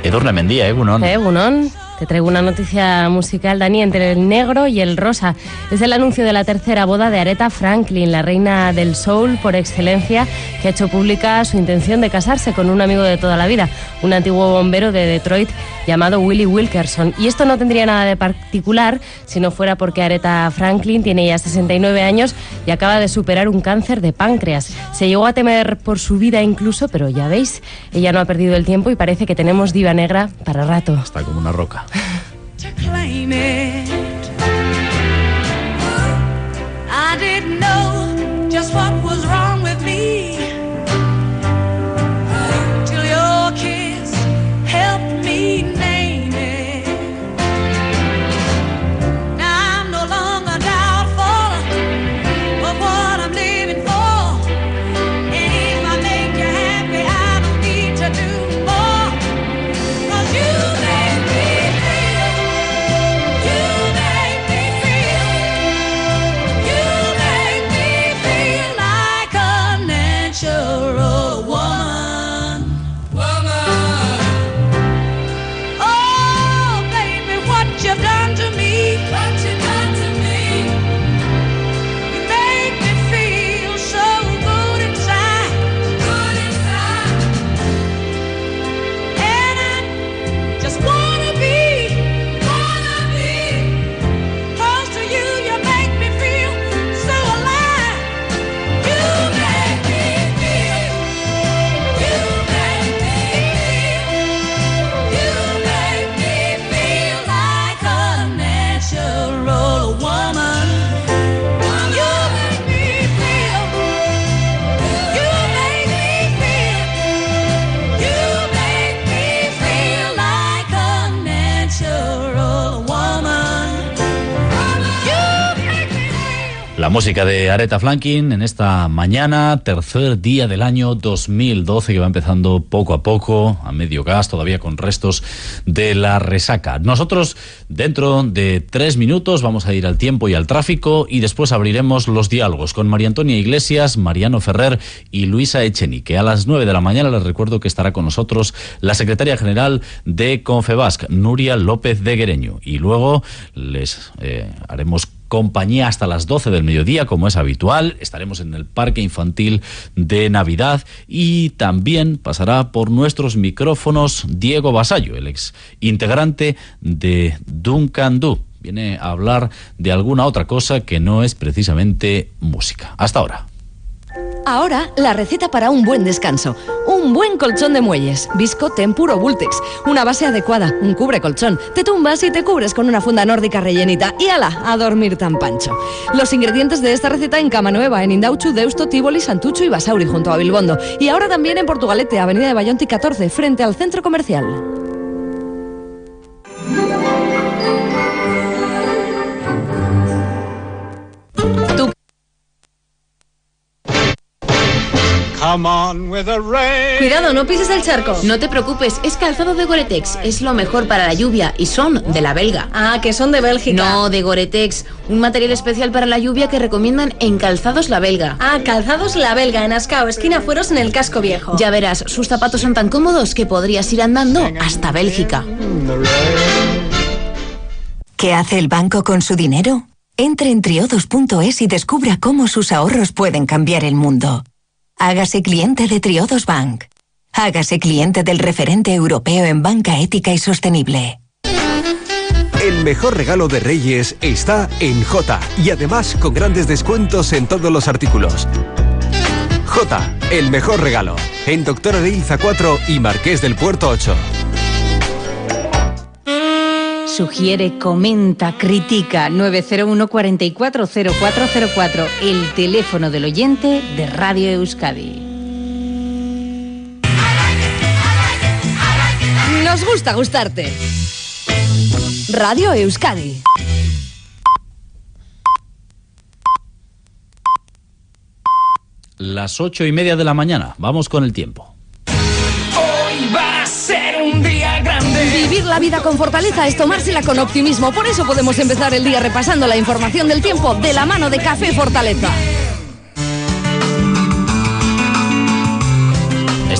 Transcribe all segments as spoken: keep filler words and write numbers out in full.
Edurne Mendía, Egunon. Egunon. Te traigo una noticia musical, Dani, entre el negro y el rosa. Es el anuncio de la tercera boda de Aretha Franklin, la reina del soul por excelencia, que ha hecho pública su intención de casarse con un amigo de toda la vida, un antiguo bombero de Detroit llamado Willie Wilkerson. Y esto no tendría nada de particular si no fuera porque Aretha Franklin tiene ya sesenta y nueve años y acaba de superar un cáncer de páncreas. Se llegó a temer por su vida incluso, pero ya veis, ella no ha perdido el tiempo y parece que tenemos diva negra para rato. Está como una roca. To claim it. I didn't know just what was wrong with me till your kiss helped me name it. Now I'm no longer doubtful of what I'm living for, and if I make you happy I don't need to do more, 'cause you make me La música de Aretha Franklin en esta mañana, tercer día del año dos mil doce, que va empezando poco a poco, a medio gas, todavía con restos de la resaca. Nosotros, dentro de tres minutos, vamos a ir al tiempo y al tráfico y después abriremos los diálogos con María Antonia Iglesias, Mariano Ferrer y Luisa Echenique. A las nueve de la mañana les recuerdo que estará con nosotros la secretaria general de Confebasc, Nuria López de Guereño. Y luego les eh, haremos compañía hasta las doce del mediodía, como es habitual. Estaremos en el Parque Infantil de Navidad y también pasará por nuestros micrófonos Diego Basallo, el ex integrante de Duncan Du. Viene a hablar de alguna otra cosa que no es precisamente música. Hasta ahora. Ahora, la receta para un buen descanso. Un buen colchón de muelles, Visco, Tempur o Vultex. Una base adecuada, un cubre colchón. Te tumbas y te cubres con una funda nórdica rellenita. Y ala, a dormir tan pancho. Los ingredientes de esta receta en Cama Nueva, en Indauchu, Deusto, Tívoli, Santucho y Basauri, junto a Bilbondo. Y ahora también en Portugalete, Avenida de Bayonti catorce, frente al centro comercial. Cuidado, no pises el charco. No te preocupes, es calzado de Gore-Tex. Es lo mejor para la lluvia y son de la belga. Ah, que son de Bélgica. No, de Gore-Tex. Un material especial para la lluvia que recomiendan en Calzados La Belga. Ah, Calzados La Belga, en Ascao, esquina Fueros, en el Casco Viejo. Ya verás, sus zapatos son tan cómodos que podrías ir andando hasta Bélgica. ¿Qué hace el banco con su dinero? Entre en triodos punto es y descubra cómo sus ahorros pueden cambiar el mundo. Hágase cliente de Triodos Bank. Hágase cliente del referente europeo en banca ética y sostenible. El mejor regalo de Reyes está en Jota y además con grandes descuentos en todos los artículos. Jota, el mejor regalo. En Doctor Areilza cuatro y Marqués del Puerto ocho. Sugiere, comenta, critica. Nueve cero uno, cuatro cuatro cero cuatro cero cuatro, el teléfono del oyente de Radio Euskadi. Nos gusta gustarte. Radio Euskadi. Las ocho y media de la mañana. Vamos con el tiempo. Hoy va a ser un día grande. Vivir la vida con fortaleza es tomársela con optimismo. Por eso podemos empezar el día repasando la información del tiempo de la mano de Café Fortaleza.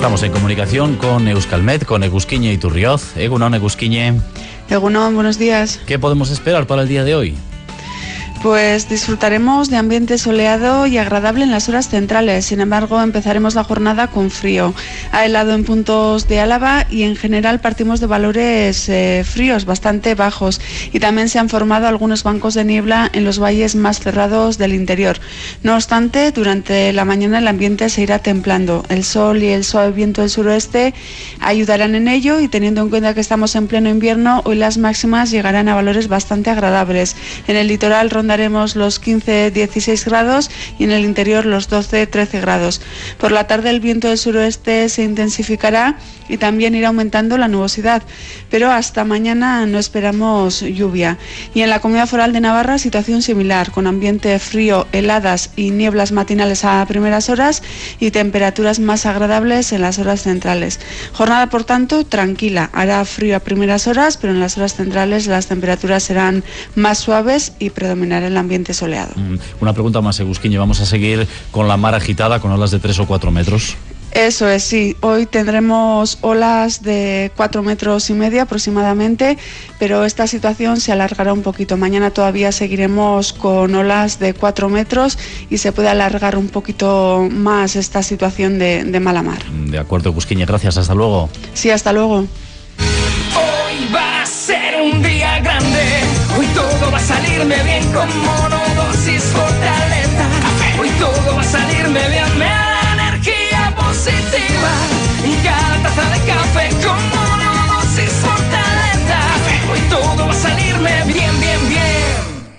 estamos en comunicación con Euskalmet, con Egusquiñe Iturrioz. Egunon, Egusquiñe. Egunon, buenos días. ¿Qué podemos esperar para el día de hoy? Pues disfrutaremos de ambiente soleado y agradable en las horas centrales. Sin embargo, empezaremos la jornada con frío. Ha helado en puntos de Álava y en general partimos de valores eh, fríos, bastante bajos. Y también se han formado algunos bancos de niebla en los valles más cerrados del interior. No obstante, durante la mañana el ambiente se irá templando. El sol y el suave viento del suroeste ayudarán en ello, y teniendo en cuenta que estamos en pleno invierno, hoy las máximas llegarán a valores bastante agradables. En el litoral rondaremos los quince a dieciséis grados y en el interior los doce a trece grados. Por la tarde el viento del suroeste se intensificará y también irá aumentando la nubosidad, pero hasta mañana no esperamos lluvia. Y en la Comunidad Foral de Navarra, situación similar, con ambiente frío, heladas y nieblas matinales a primeras horas y temperaturas más agradables en las horas centrales. Jornada, por tanto, tranquila. Hará frío a primeras horas, pero en las horas centrales las temperaturas serán más suaves y predominará el ambiente soleado. Una pregunta más, Egusquiñe. ¿Vamos a seguir con la mar agitada, con olas de tres o cuatro metros? Eso es, sí. Hoy tendremos olas de cuatro metros y medio aproximadamente, pero esta situación se alargará un poquito. Mañana todavía seguiremos con olas de cuatro metros y se puede alargar un poquito más esta situación de, de mala mar. De acuerdo, Egusquiñe, gracias. Hasta luego. Sí, hasta luego. Hoy va a ser un día grande. Hoy todo va a salirme bien con Monodosis Fortaleza. Hoy todo va a salirme bien, me da energía positiva. Y cada taza de café con Monodosis Fortaleza. Hoy todo va a salirme bien, bien, bien.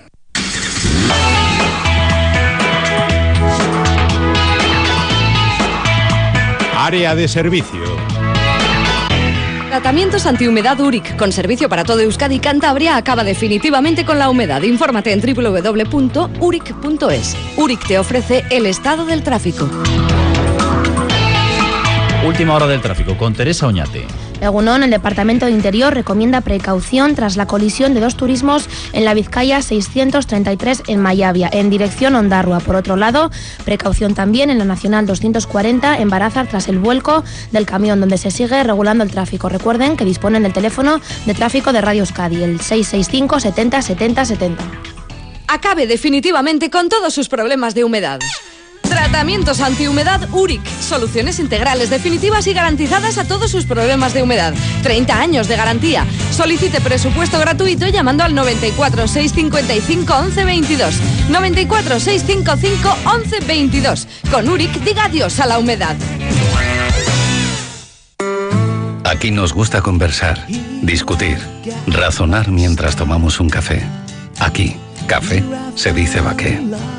Área de servicio. Tratamientos antihumedad Uric, con servicio para todo Euskadi y Cantabria, acaba definitivamente con la humedad. Infórmate en doble u doble u doble u punto uric punto es. Uric te ofrece el estado del tráfico. Última hora del tráfico con Teresa Oñate. Egunon, el Departamento de Interior recomienda precaución tras la colisión de dos turismos en la Vizcaya seiscientos treinta y tres en Mayavia, en dirección Ondarrua. Por otro lado, precaución también en la Nacional doscientos cuarenta en Barazar tras el vuelco del camión, donde se sigue regulando el tráfico. Recuerden que disponen del teléfono de tráfico de Radio Euskadi, el seis seis cinco setenta setenta setenta. Acabe definitivamente con todos sus problemas de humedad. Tratamientos antihumedad Uric. Soluciones integrales, definitivas y garantizadas a todos sus problemas de humedad. treinta años de garantía. Solicite presupuesto gratuito llamando al noventa y cuatro, seiscientos cincuenta y cinco, once veintidós. noventa y cuatro, seiscientos cincuenta y cinco, once veintidós. Con Uric diga adiós a la humedad. Aquí nos gusta conversar, discutir, razonar mientras tomamos un café. Aquí, café, se dice Baqué.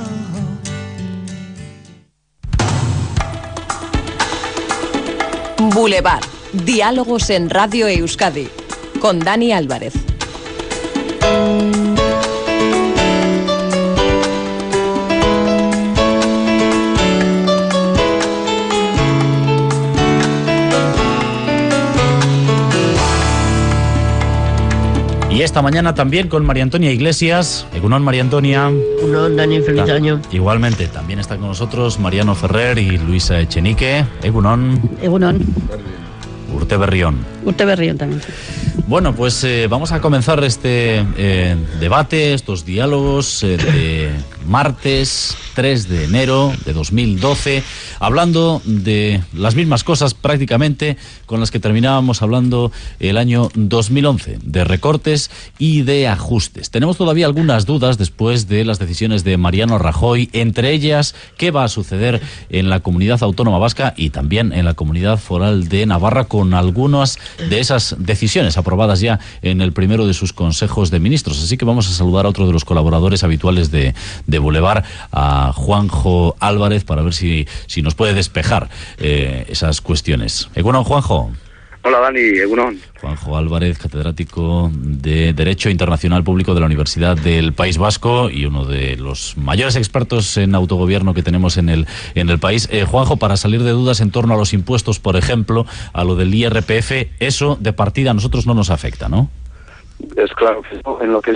Boulevard. Diálogos en Radio Euskadi. Con Dani Álvarez. Y esta mañana también con María Antonia Iglesias. Egunon, María Antonia. Egunon, Dani, feliz Ta- año. Igualmente, también está con nosotros Mariano Ferrer y Luisa Echenique. Egunon. Egunon. Urte Berrión. Urte Berrión también. Bueno, pues eh, vamos a comenzar este eh, debate, estos diálogos eh, de martes tres de enero de dos mil doce, hablando de las mismas cosas prácticamente con las que terminábamos hablando el año dos mil once, de recortes y de ajustes. Tenemos todavía algunas dudas después de las decisiones de Mariano Rajoy, entre ellas qué va a suceder en la Comunidad Autónoma Vasca y también en la Comunidad Foral de Navarra con algunas de esas decisiones aprobadas ya en el primero de sus consejos de ministros. Así que vamos a saludar a otro de los colaboradores habituales de, de Boulevard, a Juanjo Álvarez, para ver si, si nos puede despejar eh, esas cuestiones. Egunon, Juanjo. Hola, Dani. Egunon. Juanjo Álvarez, catedrático de Derecho Internacional Público de la Universidad del País Vasco y uno de los mayores expertos en autogobierno que tenemos en el, en el país. Eh, Juanjo, para salir de dudas en torno a los impuestos, por ejemplo, a lo del I R P F, eso de partida a nosotros no nos afecta, ¿no? Es claro que en lo que es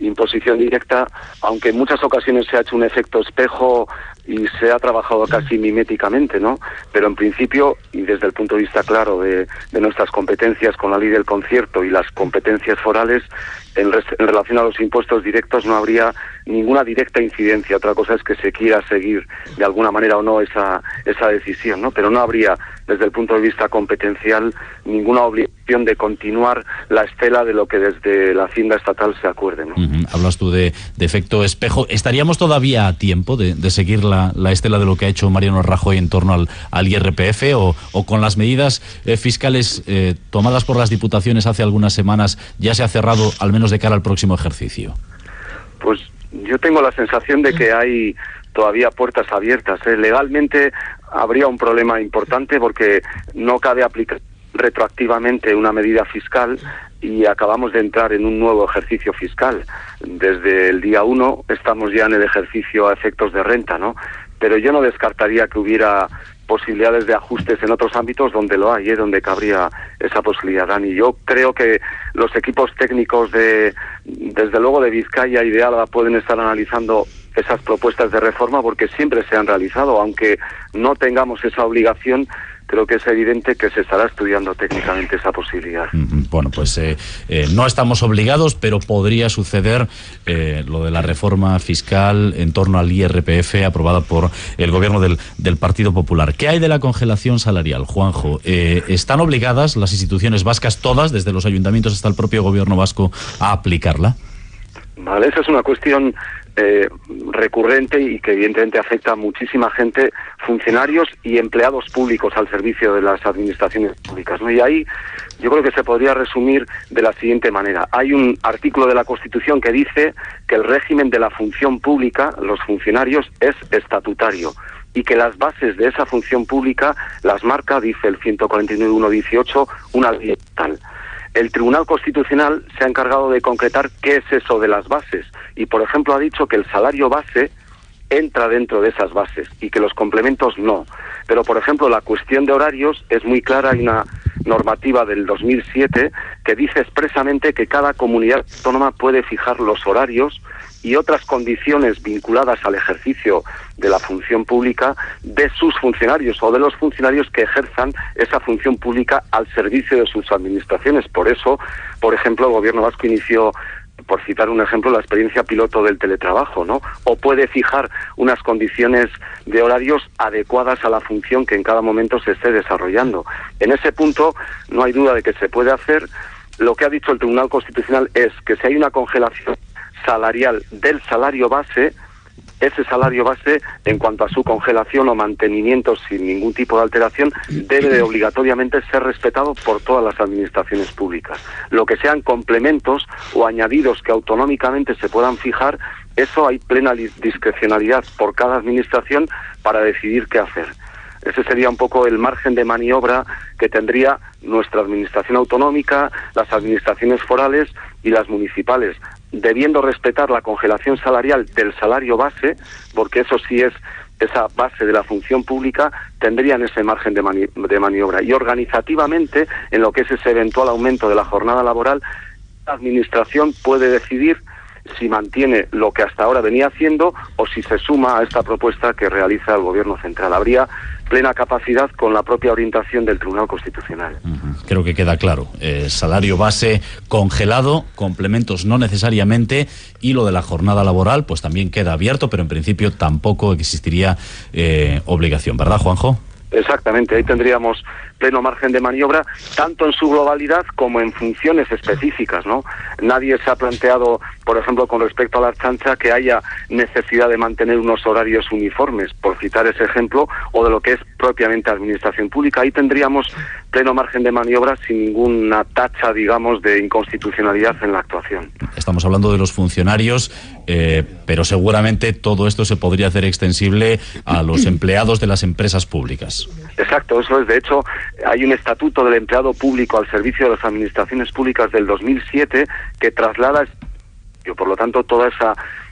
imposición directa, aunque en muchas ocasiones se ha hecho un efecto espejo y se ha trabajado casi miméticamente, ¿no? Pero en principio, y desde el punto de vista claro de, de nuestras competencias con la ley del concierto y las competencias forales, en, res, en relación a los impuestos directos no habría ninguna directa incidencia. Otra cosa es que se quiera seguir de alguna manera o no esa, esa decisión, ¿no? Pero no habría, desde el punto de vista competencial, ninguna obligación de continuar la estela de lo que desde la Hacienda estatal se acuerde, ¿no? Uh-huh. Hablas tú de, de efecto espejo. ¿Estaríamos todavía a tiempo de, de seguir la, la estela de lo que ha hecho Mariano Rajoy en torno al, al I R P F o, o con las medidas eh, fiscales eh, tomadas por las diputaciones hace algunas semanas ya se ha cerrado al menos de cara al próximo ejercicio? Pues yo tengo la sensación de que hay todavía puertas abiertas, ¿eh? Legalmente habría un problema importante porque no cabe aplicar retroactivamente una medida fiscal y acabamos de entrar en un nuevo ejercicio fiscal. Desde el día uno estamos ya en el ejercicio a efectos de renta, ¿no? Pero yo no descartaría que hubiera posibilidades de ajustes en otros ámbitos donde lo hay, ¿eh? Donde cabría esa posibilidad, Dani. Yo creo que los equipos técnicos de, desde luego de Vizcaya y de Álava pueden estar analizando esas propuestas de reforma porque siempre se han realizado, aunque no tengamos esa obligación. Creo que es evidente que se estará estudiando técnicamente esa posibilidad. Bueno, pues eh, eh, no estamos obligados, pero podría suceder eh, lo de la reforma fiscal en torno al I R P F aprobada por el gobierno del, del Partido Popular. ¿Qué hay de la congelación salarial, Juanjo? Eh, ¿Están obligadas las instituciones vascas, todas, desde los ayuntamientos hasta el propio gobierno vasco, a aplicarla? Vale, esa es una cuestión eh, recurrente y que evidentemente afecta a muchísima gente, funcionarios y empleados públicos al servicio de las administraciones públicas, ¿no? Y ahí yo creo que se podría resumir de la siguiente manera. Hay un artículo de la Constitución que dice que el régimen de la función pública, los funcionarios, es estatutario y que las bases de esa función pública las marca, dice el ciento cuarenta y nueve punto uno punto dieciocho, una ley tal. El Tribunal Constitucional se ha encargado de concretar qué es eso de las bases y, por ejemplo, ha dicho que el salario base entra dentro de esas bases y que los complementos no. Pero, por ejemplo, la cuestión de horarios es muy clara. Hay una normativa del dos mil siete que dice expresamente que cada comunidad autónoma puede fijar los horarios y otras condiciones vinculadas al ejercicio de la función pública de sus funcionarios o de los funcionarios que ejerzan esa función pública al servicio de sus administraciones. Por eso, por ejemplo, el Gobierno vasco inició, por citar un ejemplo, la experiencia piloto del teletrabajo, ¿no? O puede fijar unas condiciones de horarios adecuadas a la función que en cada momento se esté desarrollando. En ese punto no hay duda de que se puede hacer. Lo que ha dicho el Tribunal Constitucional es que si hay una congelación salarial del salario base, ese salario base, en cuanto a su congelación o mantenimiento sin ningún tipo de alteración, debe de obligatoriamente ser respetado por todas las administraciones públicas. Lo que sean complementos o añadidos que autonómicamente se puedan fijar, eso hay plena discrecionalidad por cada administración para decidir qué hacer. Ese sería un poco el margen de maniobra que tendría nuestra administración autonómica, las administraciones forales y las municipales, debiendo respetar la congelación salarial del salario base, porque eso sí es esa base de la función pública, tendrían ese margen de, mani de maniobra. Y organizativamente, en lo que es ese eventual aumento de la jornada laboral, la administración puede decidir si mantiene lo que hasta ahora venía haciendo o si se suma a esta propuesta que realiza el Gobierno central. Habría plena capacidad con la propia orientación del Tribunal Constitucional. Uh-huh. Creo que queda claro. Eh, salario base congelado, complementos no necesariamente, y lo de la jornada laboral pues también queda abierto, pero en principio tampoco existiría eh, obligación, ¿verdad, Juanjo? Exactamente, ahí tendríamos pleno margen de maniobra, tanto en su globalidad como en funciones específicas, ¿no? Nadie se ha planteado, por ejemplo, con respecto a la Ertzaintza, que haya necesidad de mantener unos horarios uniformes, por citar ese ejemplo, o de lo que es propiamente administración pública. Ahí tendríamos pleno margen de maniobra sin ninguna tacha, digamos, de inconstitucionalidad en la actuación. Estamos hablando de los funcionarios, eh, pero seguramente todo esto se podría hacer extensible a los empleados de las empresas públicas. Exacto, eso es. De hecho, hay un estatuto del empleado público al servicio de las administraciones públicas del dos mil siete que traslada, por lo tanto, toda esa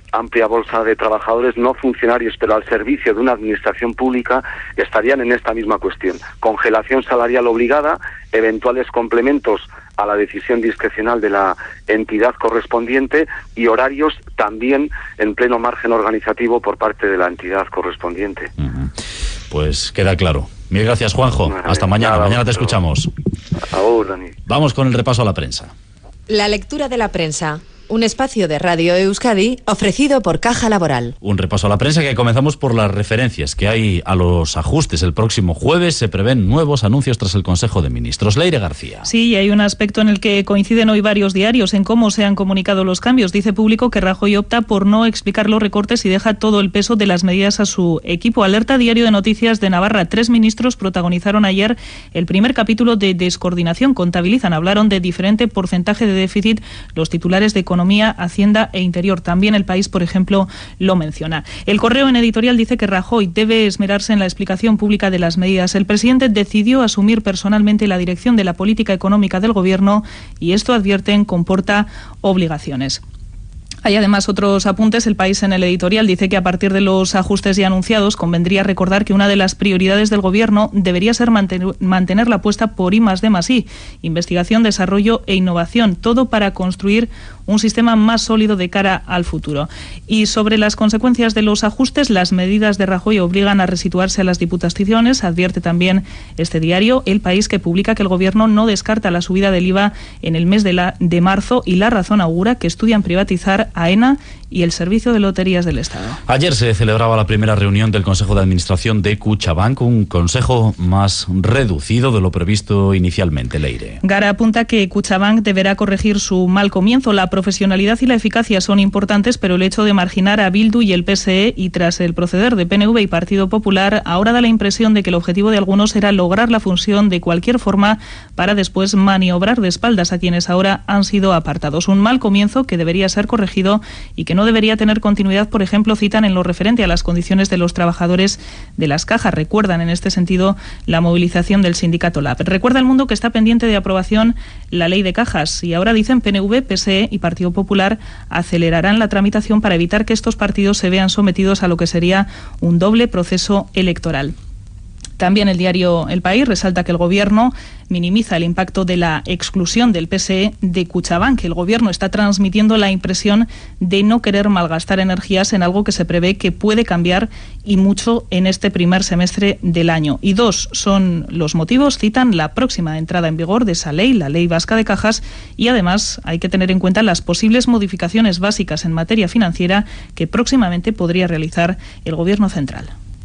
amplia bolsa de trabajadores no funcionarios, pero al servicio de una administración pública, estarían en esta misma cuestión. Congelación salarial obligada, eventuales complementos a la decisión discrecional de la entidad correspondiente y horarios también en pleno margen organizativo por parte de la entidad correspondiente. Uh-huh. Pues queda claro. Mil gracias, Juanjo. Vale, Hasta mañana. nada, Mañana te pero... escuchamos. Ahora, Dani. Vamos con el repaso a la prensa. La lectura de la prensa. Un espacio de Radio Euskadi ofrecido por Caja Laboral. Un repaso a la prensa que comenzamos por las referencias que hay a los ajustes. El próximo jueves se prevén nuevos anuncios tras el Consejo de Ministros. Leire García. Sí, y hay un aspecto en el que coinciden hoy varios diarios en cómo se han comunicado los cambios. Dice Público que Rajoy opta por no explicar los recortes y deja todo el peso de las medidas a su equipo. Alerta Diario de Noticias de Navarra. Tres ministros protagonizaron ayer el primer capítulo de descoordinación. Contabilizan, hablaron de diferente porcentaje de déficit los titulares de Economía, Hacienda e Interior. También El País, por ejemplo, lo menciona. El Correo en editorial dice que Rajoy debe esmerarse en la explicación pública de las medidas. El presidente decidió asumir personalmente la dirección de la política económica del Gobierno y esto, advierten, comporta obligaciones. Hay además otros apuntes. El País en el editorial dice que a partir de los ajustes ya anunciados convendría recordar que una de las prioridades del Gobierno debería ser mantener, mantener la apuesta por I más D más I, investigación, desarrollo e innovación, todo para construir un sistema más sólido de cara al futuro. Y sobre las consecuencias de los ajustes, las medidas de Rajoy obligan a resituarse a las diputaciones. Advierte también este diario, El País, que publica que el Gobierno no descarta la subida del I V A en el mes de, la, de marzo y La Razón augura que estudian privatizar AENA y el Servicio de Loterías del Estado. Ayer se celebraba la primera reunión del Consejo de Administración de Kutxabank, un consejo más reducido de lo previsto inicialmente. Leire. Gara apunta que Kutxabank deberá corregir su mal comienzo. La profesionalidad y la eficacia son importantes, pero el hecho de marginar a Bildu y el P S E y tras el proceder de P N V y Partido Popular ahora da la impresión de que el objetivo de algunos era lograr la fusión de cualquier forma para después maniobrar de espaldas a quienes ahora han sido apartados. Un mal comienzo que debería ser corregido y que no debería tener continuidad. Por ejemplo, citan en lo referente a las condiciones de los trabajadores de las cajas. Recuerdan en este sentido la movilización del sindicato Lab. Recuerda El Mundo que está pendiente de aprobación la ley de cajas y ahora dicen P N V, P S E y Partido Popular acelerarán la tramitación para evitar que estos partidos se vean sometidos a lo que sería un doble proceso electoral. También el diario El País resalta que el Gobierno minimiza el impacto de la exclusión del P S E de Kutxabank. El Gobierno está transmitiendo la impresión de no querer malgastar energías en algo que se prevé que puede cambiar y mucho en este primer semestre del año. Y dos son los motivos, citan la próxima entrada en vigor de esa ley, la Ley Vasca de Cajas, y además hay que tener en cuenta las posibles modificaciones básicas en materia financiera que próximamente podría realizar el Gobierno central.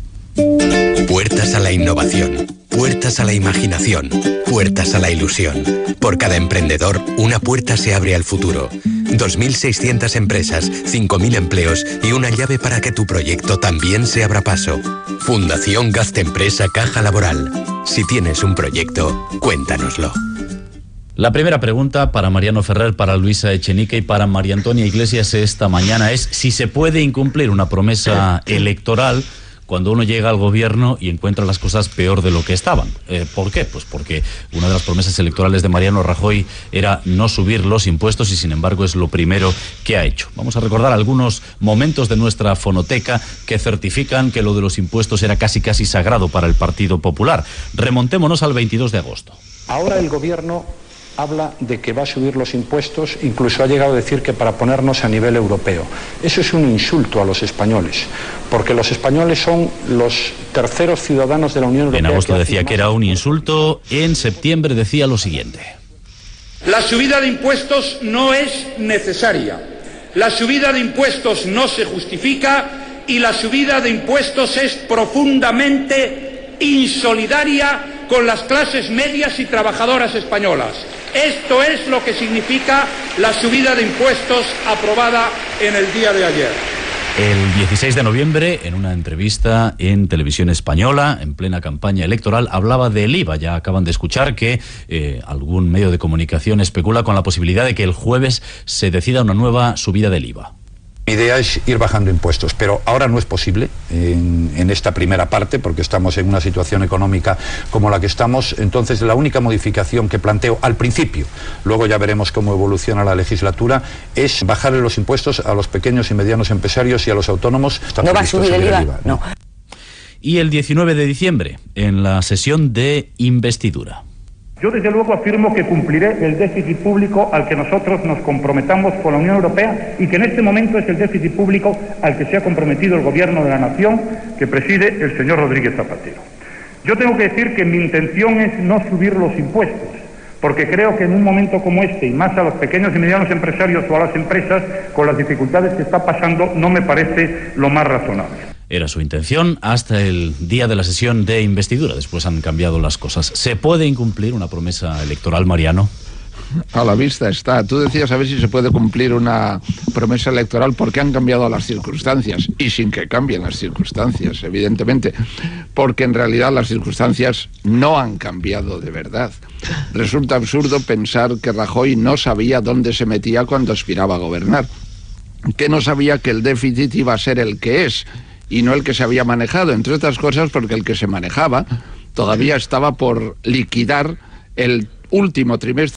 Puertas a la innovación, puertas a la imaginación, puertas a la ilusión. Por cada emprendedor, una puerta se abre al futuro. dos mil seiscientas empresas, cinco mil empleos y una llave para que tu proyecto también se abra paso. Fundación Gaztempresa Caja Laboral. Si tienes un proyecto, cuéntanoslo. La primera pregunta para Mariano Ferrer, para Luisa Echenique y para María Antonia Iglesias esta mañana es si se puede incumplir una promesa electoral cuando uno llega al gobierno y encuentra las cosas peor de lo que estaban. Eh, ¿Por qué? Pues porque una de las promesas electorales de Mariano Rajoy era no subir los impuestos y sin embargo es lo primero que ha hecho. Vamos a recordar algunos momentos de nuestra fonoteca que certifican que lo de los impuestos era casi casi sagrado para el Partido Popular. Remontémonos al veintidós de agosto. Ahora el gobierno habla de que va a subir los impuestos, incluso ha llegado a decir que para ponernos a nivel europeo. Eso es un insulto a los españoles, porque los españoles son los terceros ciudadanos de la Unión Europea. En agosto decía que era un insulto, en septiembre decía lo siguiente. La subida de impuestos no es necesaria, la subida de impuestos no se justifica y la subida de impuestos es profundamente insolidaria con las clases medias y trabajadoras españolas. Esto es lo que significa la subida de impuestos aprobada en el día de ayer. El dieciséis de noviembre, en una entrevista en Televisión Española, en plena campaña electoral, hablaba del I V A. Ya acaban de escuchar que eh, algún medio de comunicación especula con la posibilidad de que el jueves se decida una nueva subida del I V A. Mi idea es ir bajando impuestos, pero ahora no es posible en, en esta primera parte porque estamos en una situación económica como la que estamos. Entonces la única modificación que planteo al principio, luego ya veremos cómo evoluciona la legislatura, es bajarle los impuestos a los pequeños y medianos empresarios y a los autónomos. ¿No va a subir el I V A? El I V A no. Y el diecinueve de diciembre, en la sesión de investidura. Yo desde luego afirmo que cumpliré el déficit público al que nosotros nos comprometamos con la Unión Europea y que en este momento es el déficit público al que se ha comprometido el Gobierno de la Nación que preside el señor Rodríguez Zapatero. Yo tengo que decir que mi intención es no subir los impuestos, porque creo que en un momento como este, y más a los pequeños y medianos empresarios o a las empresas, con las dificultades que está pasando, no me parece lo más razonable. Era su intención hasta el día de la sesión de investidura. Después han cambiado las cosas. ¿Se puede incumplir una promesa electoral, Mariano? A la vista está. Tú decías a ver si se puede cumplir una promesa electoral porque han cambiado las circunstancias y sin que cambien las circunstancias, evidentemente, porque en realidad las circunstancias no han cambiado de verdad. Resulta absurdo pensar que Rajoy no sabía dónde se metía cuando aspiraba a gobernar, que no sabía que el déficit iba a ser el que es y no el que se había manejado, entre otras cosas porque el que se manejaba todavía estaba por liquidar el último trimestre